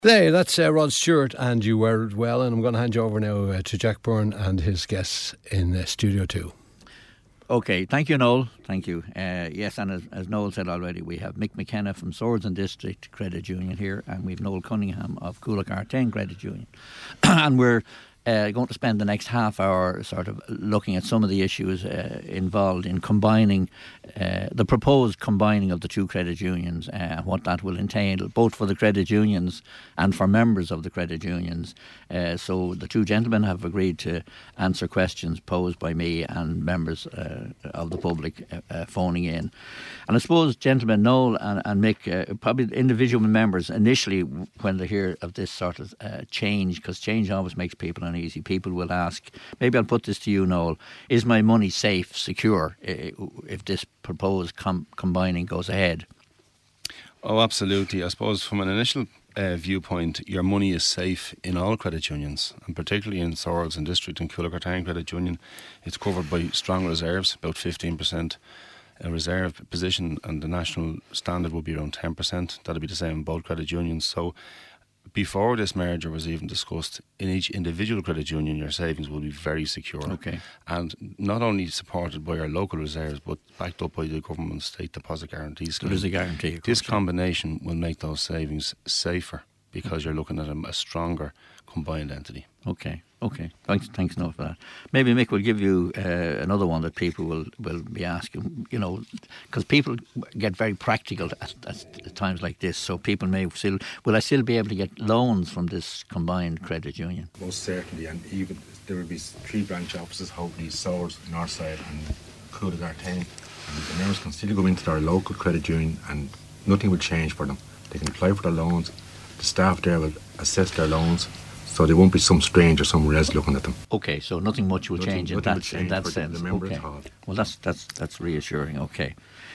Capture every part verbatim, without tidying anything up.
Hey, that's uh, Rod Stewart and You Wear It Well, and I'm going to hand you over now uh, to Jack Byrne and his guests in uh, Studio two. Okay, thank you, Noel. Thank you. Uh, yes, and as, as Noel said already, we have Mick McKenna from Swords District Credit Union here, and we've Noel Cunningham of Coolock-Artane Credit Union. And we're uh, going to spend the next half hour sort of looking at some of the issues uh, involved in combining uh, the proposed combining of the two credit unions, and uh, what that will entail, both for the credit unions and for members of the credit unions. Uh, so the two gentlemen have agreed to answer questions posed by me and members uh, of the public uh, uh, phoning in. And I suppose, gentlemen, Noel and, and Mick, uh, probably individual members initially, when they hear of this sort of uh, change, because change always makes people uneasy, people will ask, maybe I'll put this to you, Noel, is my money safe, secure, uh, if this proposed com- combining goes ahead? Oh, absolutely. I suppose from an initial uh, viewpoint, your money is safe in all credit unions, and particularly in Swords and District and Coolock-Artane Credit Union. It's covered by strong reserves, about fifteen percent. A reserve position, and the national standard will be around ten percent. That'll be the same in both credit unions. So before this merger was even discussed, in each individual credit union, your savings will be very secure. Okay. And not only supported by our local reserves, but backed up by the government state deposit guarantee scheme. There is a guarantee. This combination will make those savings safer, because you're looking at a, a stronger combined entity. Okay, okay. Thanks, thanks, Noel, for that. Maybe Mick will give you uh, another one that people will, will be asking, you know, because people get very practical at, at times like this, so people may still, will I still be able to get loans from this combined credit union? Most certainly, and even there will be three branch offices, hopefully Swords, Northside and Coolock-Artane, and the members can still go into their local credit union and nothing will change for them. They can apply for their loans, the staff there will assess their loans, so there won't be some stranger somewhere else looking at them. Okay, so nothing much will Nothing- change in nothing will that, change in that for the- sense. the member Okay. at all. Well, that's that's that's reassuring. Okay.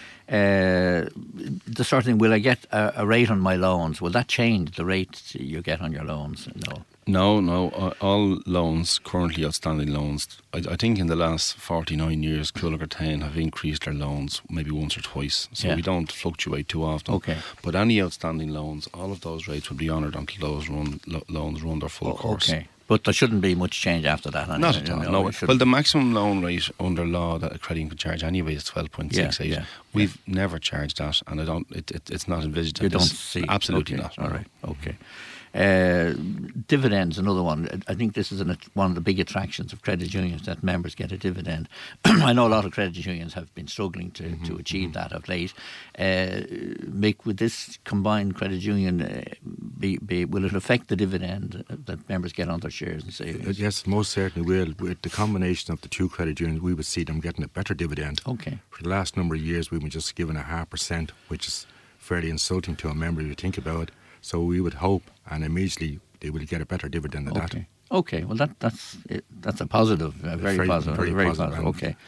Uh, the sort of thing, will I get a, a rate on my loans? Will that change the rate you get on your loans? No. No, no. uh, All loans, currently outstanding loans, I, I think in the last forty-nine years, Coolock-Artane have increased their loans maybe once or twice. So Yeah. we don't fluctuate too often. Okay. But any outstanding loans, all of those rates will be honoured until those run, lo- loans run their full O- course. Okay. But there shouldn't be much change after that. anyway, Not at all, you know, no. it shouldn't- Well, the maximum loan rate under law that a credit union can charge anyway is twelve point six eight. Yeah, yeah, We've never charged that, and I don't. It, it, it's not envisaged. You in don't this. see. Absolutely Okay, not. All no. right. Okay. Uh, dividends, another one. I think this is an, one of the big attractions of credit unions, that members get a dividend. I know a lot of credit unions have been struggling to, Mm-hmm, to achieve that of late. Uh, Mick, would this combined credit union uh, be, be, will it affect the dividend that members get on their shares and savings? Yes, most certainly will. With the combination of the two credit unions, we would see them getting a better dividend. Okay. For the last number of years, we've been just given a half percent, which is fairly insulting to a member if you think about it. So we would hope, and immediately they will get a better dividend than Okay. that. Okay. Well, that that's it, that's a positive, a very, Very- positive, very very positive, positive. and- Okay.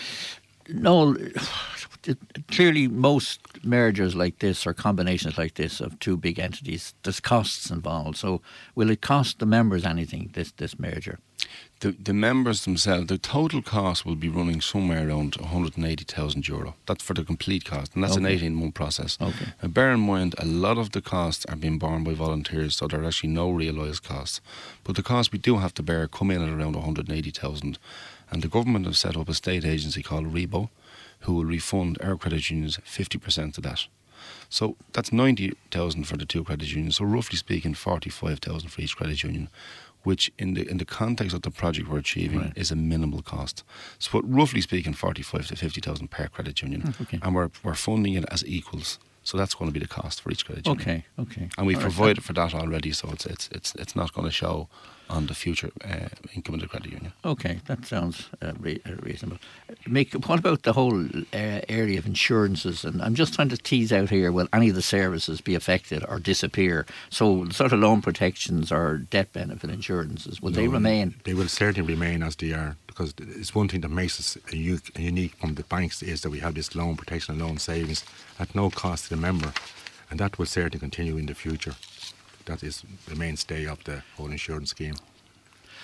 No, clearly most mergers like this or combinations like this of two big entities, there's costs involved. So will it cost the members anything, this this merger? The, the members themselves, the total cost will be running somewhere around one hundred eighty thousand euro. That's for the complete cost, and that's an Okay. eighteen-month process. Okay. And bear in mind, a lot of the costs are being borne by volunteers, so there are actually no realised costs. But the costs we do have to bear come in at around one hundred eighty thousand. And the government have set up a state agency called REBO, who will refund our credit unions fifty percent of that. So that's ninety thousand for the two credit unions. So roughly speaking, forty-five thousand for each credit union, which in the in the context of the project we're achieving Right. is a minimal cost. So but roughly speaking, forty-five to fifty thousand per credit union. okay. And we're we're funding it as equals. So that's going to be the cost for each credit union. Okay, okay. And we've All right. provided for that already, so it's it's it's it's not going to show on the future uh, income of the credit union. Okay, that sounds uh, re- uh, reasonable. Mick, what about the whole uh, area of insurances? And I'm just trying to tease out here, will any of the services be affected or disappear? So sort of loan protections or debt benefit insurances, will they No, remain? They will certainly remain as they are, because it's one thing that makes us a u- a unique from the banks is that we have this loan protection and loan savings at no cost to the member, and that will certainly continue in the future. That is the mainstay of the whole insurance scheme.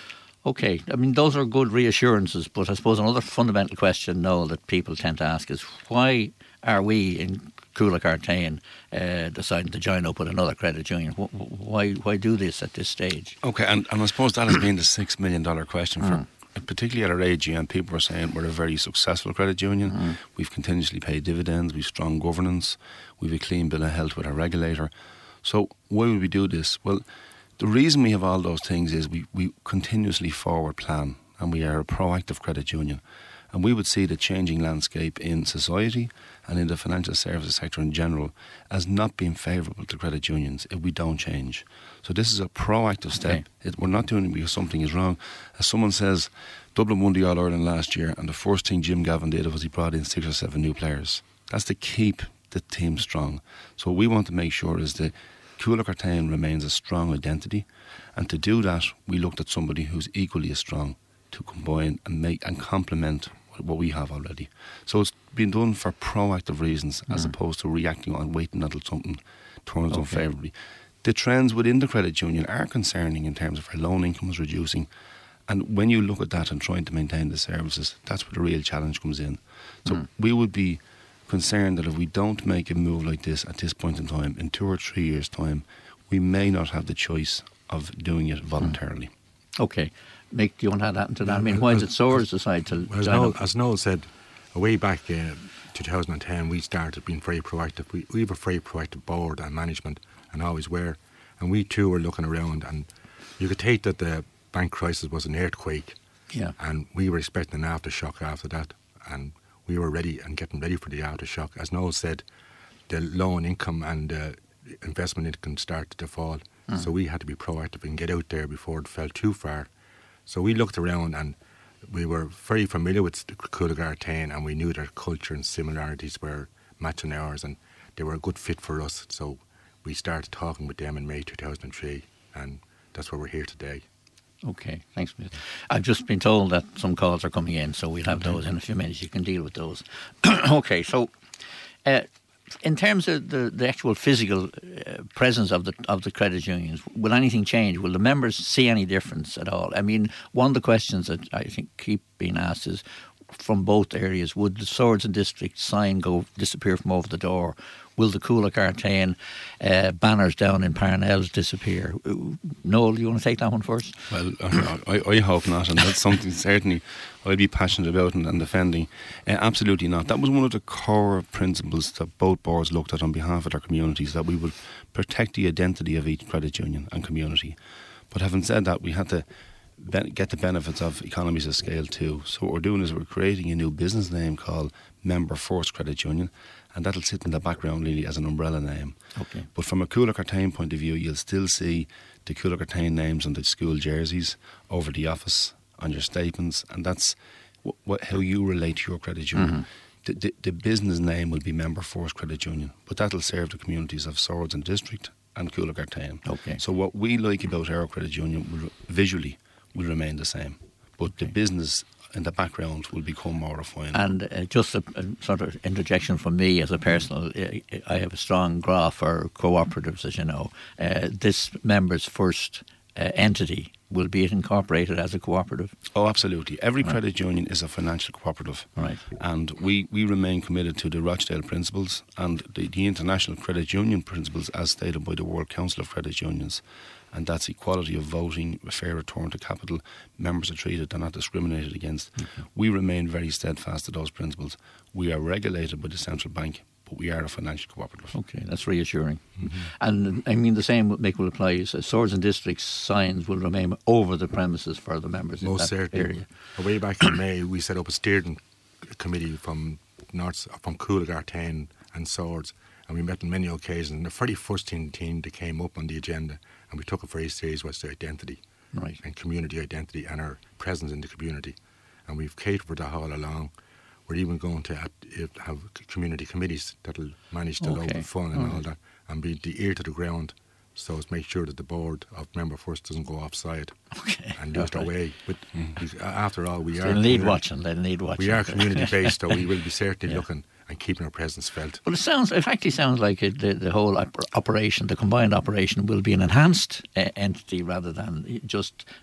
Okay, I mean, those are good reassurances, but I suppose another fundamental question, Noel, that people tend to ask is why are we in Coolock-Artane uh, deciding to join up with another credit union? Why why do this at this stage? Okay, and, and I suppose that has been the six million dollars question, for, Mm. particularly at our A G M. People were saying we're a very successful credit union. Mm. We've continuously paid dividends, we've strong governance, we've a clean bill of health with our regulator. So why would we do this? Well, the reason we have all those things is we, we continuously forward plan, and we are a proactive credit union. And we would see the changing landscape in society and in the financial services sector in general as not being favourable to credit unions if we don't change. So this is a proactive step. Okay. It, we're not doing it because something is wrong. As someone says, Dublin won the All-Ireland last year, and the first thing Jim Gavin did was he brought in six or seven new players. That's to keep the team strong. So what we want to make sure is that Coolock-Artane remains a strong identity, and to do that we looked at somebody who's equally as strong to combine and make and complement what we have already. So it's been done for proactive reasons as Mm. opposed to reacting on waiting until something turns Okay. unfavourably. The trends within the credit union are concerning in terms of our loan incomes reducing, and when you look at that and trying to maintain the services, that's where the real challenge comes in. So Mm. we would be concerned that if we don't make a move like this at this point in time, in two or three years' time, we may not have the choice of doing it voluntarily. Okay. Mick, do you want to add that into that? I mean, why did Soares decide to Well, as, join Noel, up? as Noel said, way back uh, two thousand ten, we started being very proactive. We, we have a very proactive board and management, and always were. And we too were looking around, and you could take that the bank crisis was an earthquake, Yeah. and we were expecting an aftershock after that, and we were ready and getting ready for the aftershock. As Noel said, the loan income and uh, investment income started to fall, Mm. so we had to be proactive and get out there before it fell too far. So we looked around, and we were very familiar with Coolock-Artane, and we knew their culture and similarities were matching ours, and they were a good fit for us. So we started talking with them in May two thousand three, and that's why we're here today. Okay, thanks, Mick. I've just been told that some calls are coming in, so we'll have those in a few minutes. You can deal with those. Okay, so uh, in terms of the, the actual physical uh, presence of the of the credit unions, will anything change? Will the members see any difference at all? I mean, one of the questions that I think keep being asked is, from both areas, would the Swords and District sign go disappear from over the door? Will the Coolock-Artane uh, banners down in Parnells disappear? Noel, you want to take that one first? Well, I, I hope not, and that's something certainly I'd be passionate about and, and defending. Uh, absolutely not. That was one of the core principles that both boards looked at on behalf of their communities, that we would protect the identity of each credit union and community. But having said that, we had to be- get the benefits of economies of scale too. So what we're doing is we're creating a new business name called Member First Credit Union, and that'll sit in the background really as an umbrella name. Okay. But from a Coolock-Artane point of view, you'll still see the Coolock-Artane names on the school jerseys, over the office, on your statements, and that's w- what, how you relate to your credit union. Mm-hmm. The, the, the business name will be Member First Credit Union, but that'll serve the communities of Swords and District and Coolock-Artane. Okay. So what we like about our credit union will, visually will remain the same, but Okay. the business in the background will become more refined. And uh, just a, a sort of interjection from me as a personal, uh, I have a strong graph for cooperatives, as you know. Uh, this member's first uh, entity, will be it incorporated as a cooperative? Oh, absolutely. Every Right. credit union is a financial cooperative. Right. And we, we remain committed to the Rochdale principles and the, the international credit union principles as stated by the World Council of Credit Unions. And that's equality of voting, a fair return to capital. Members are treated, they're not discriminated against. Okay. We remain very steadfast to those principles. We are regulated by the central bank, but we are a financial cooperative. Okay, that's reassuring. Mm-hmm. And I mean, the same Mick will apply. Is, uh, Swords and Districts signs will remain over the premises for the members in Most that certainly. area. Way back in May, we set up a steering committee from North, from Coolock-Artane and Swords, and we met on many occasions. And the very first thing, thing that came up on the agenda, and we took it very serious, was the identity Right. and community identity and our presence in the community. And we've catered for that all along. We're even going to have, have community committees that'll manage the Okay. local fund and All all right. that, and be the ear to the ground, so as to make sure that the board of Member First doesn't go offside Okay. and lose their Right. way. But because after all, we So are they'll need community- watching. They'll need watching. we are community based, so we will be certainly Yeah. looking and keeping our presence felt. Well, it sounds. It actually sounds like it, the, the whole op- operation, the combined operation, will be an enhanced uh, entity rather than just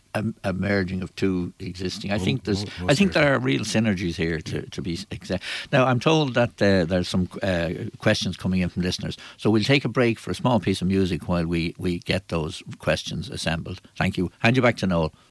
a, a merging of two existing. I Mo- think there's. mo- I most think there are real synergies here to, to be exact. Now I'm told that uh, there's some uh, questions coming in from listeners, so we'll take a break for a small piece of music while we we get those questions assembled. Thank you. Hand you back to Noel.